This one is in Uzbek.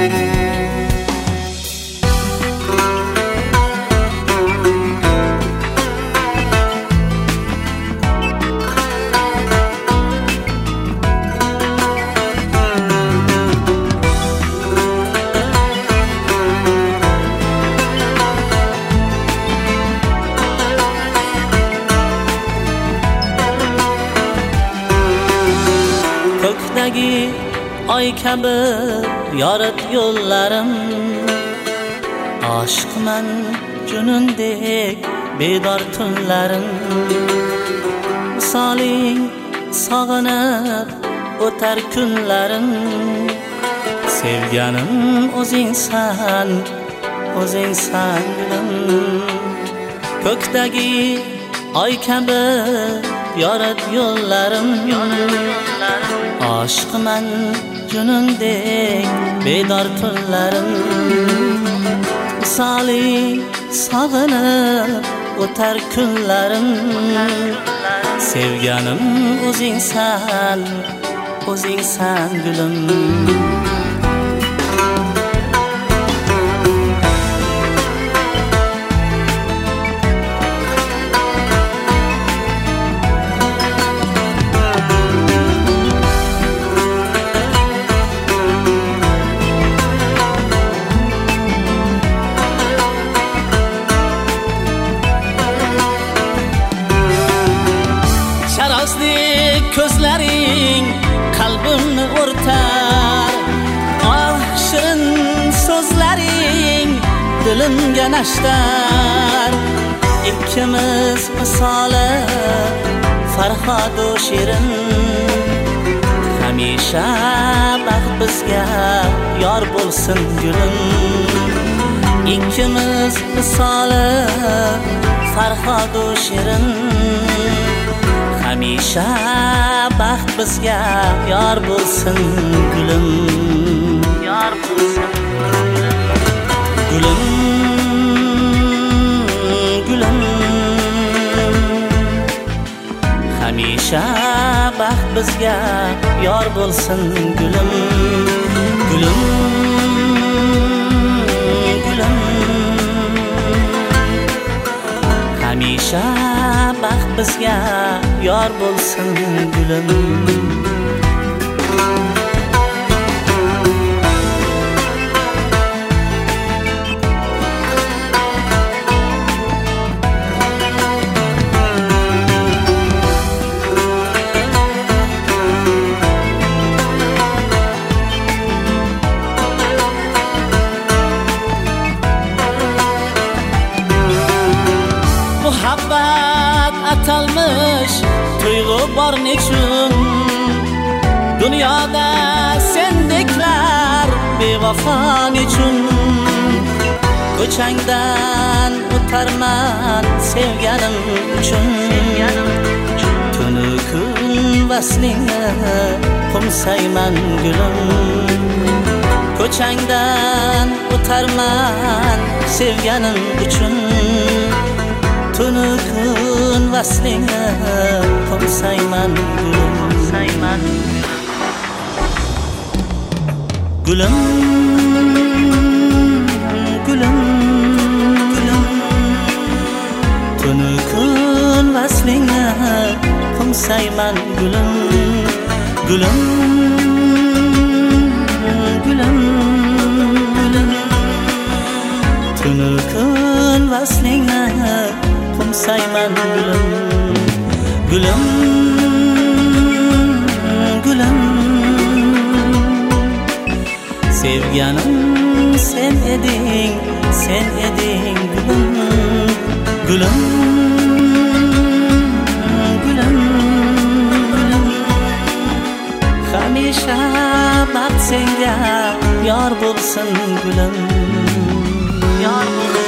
Ko'kdagi oy kabi yorit yo'llarim, oshiqman junundek bedor tunlarim. Misoling sog'inib o'tar kunlarim, sevganim o'zingsan gulim. Ko'kdagi oy kabi yorit yo'llarim, oshiqman junundek bedor tunlarim. Misoli sog'inib o'tar kunlarim, sevganim o'zingsan gulim. Ko'zlaring qalbimni o'rtar, shirin so'zlaring dilimga nashtar. Ikkimiz misoli Farhod va Shirin, hamisha baxt bizga yor bo'lsin gulim. Ikkimiz misoli Farhod va Shirin, hamisha baxt bizga yor bo'lsin gulim. Yor bo'lsin gulim, gulim. Hamisha baxt bizga yor bo'lsin gulim, gulim, gulim. Hamisha baxt bizga yor bo'lsin gulim. Muhabbat atalmış tuyg'u bor nechun, dunyoda sendeklar bevafo nechun. Ko'changdan o'tarman sevganim uchun, tunu kun vaslingni qo'msayman gulim. Ko'changdan o'tarman sevganim uchun, tunu kun vaslingni qo'msayman gulim. Gulim, gulim, gulim. Tunu kun vaslingni qo'msayman gulim, gulim, gulim, gulim. Tunu kun vaslingni qo'msayman gulim, gulim, gulim. Sevganim sen eding gulim, gulim, gulim, gulim. Hamisha baxt senga yor bo'lsin gulim, yor bo'lsin.